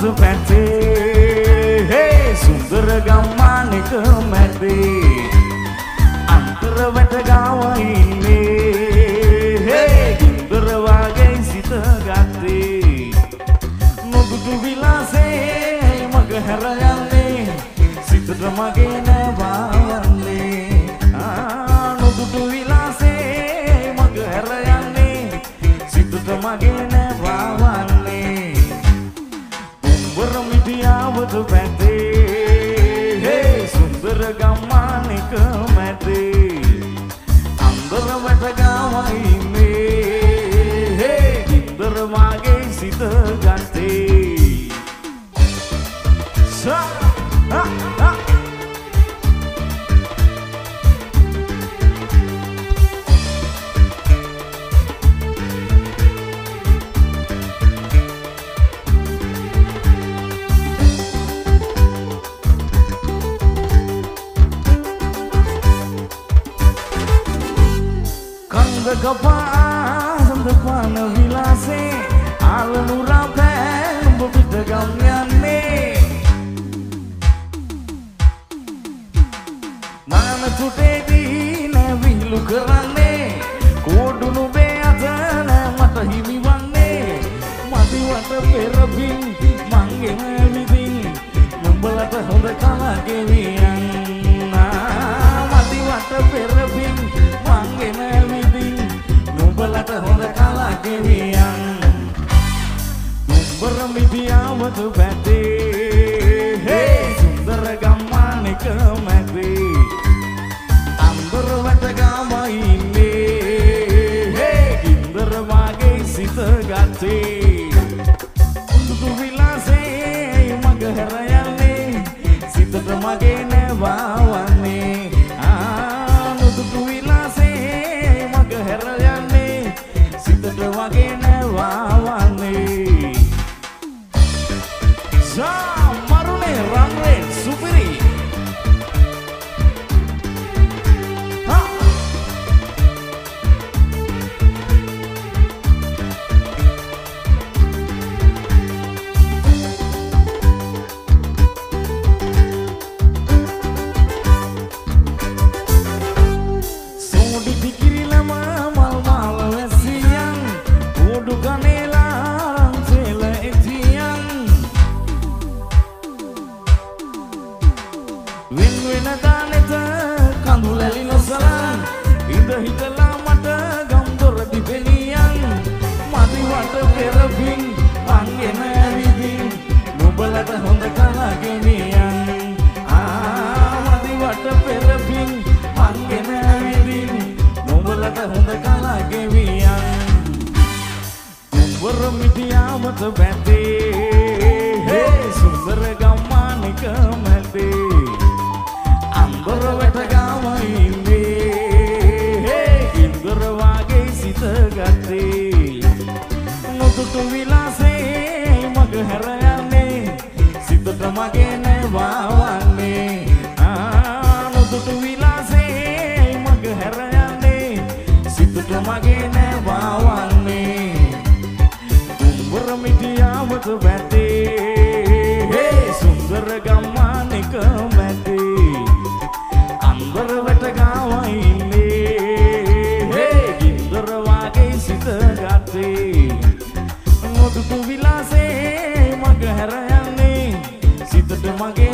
මත පැත්තේ සුන්දර ගම්මානක මැද්දේ අන්තර වැට ගාව ඉන්නේ ගින්දර වගේ සිත ගත්තේ නොදුටු විලාසේ මග හැර යන්නේ සිතට මගේ නැවවන්නේ නොදුටු විලාසේ මග හැර යන්නේ සිතට මගේ නැවවන්නේ මිටියාවත පැත්තේ සුන්දර ගම්මානක මැද්දේ අන්දර වැට ගාව ඉන්නේ ගින්දර වගේ සිත ගත්තේ Kepasan depan vilase Alam urapan Bebida gamyane Mana tutedi Nevilu kerane Kodunu beatana Mata himi wanne Mati wata perabing Mangge memiting Membelata honda kala gewian Mati wata perabing Mangge memiting Nubalata honda kala gewian Numbara midiawat පැත්තේ සුන්දර ගම්මානක මැද්දේ අන්දර වැට ගාව ඉන්නේ ගින්දර වගේ සිත ගත්තේ උඳුතු විලාසේ මග හැර යන්නේ සිතට මගේ නැවවන්නේ උඳුතු විලාසේ මග හැර යන්නේ සිතට වගේ නැවවන්නේ Marune Ramre Supiri Sodi dikiri lama mal-mal lesian Udu kanela rantela etian Win-win daneta kandulali nosalan Indah hitala mata gamdor di benian Mati wata perabing Angin everything Nubalata honda kala genian Mati wata perabing Angin everything Nubalata honda kala genian Numbara midiawat පැත්තේ සුන්දර ගම්මානක මැද්දේ අන්දර වැට ගාව ඉන්නේ ගින්දර වගේ සිත ගත්තේ නොදුටු විලාසේ මග හැර යන්නේ සිතට මගේ නැවවන්නේ නොදුටු විලාසේ මග හැර යන්නේ සිතට මගේ නැවවන්නේ උඹර මිටියාවත පැත්තේ සුන්දර ගම්මානක මැද්දේ අන්දර වැට ගාව ඉන්නේ ගින්දර වගේ සිත ගත්තේ නොදුටු විලාසේ මග හැර යන්නේ සිතට මගේ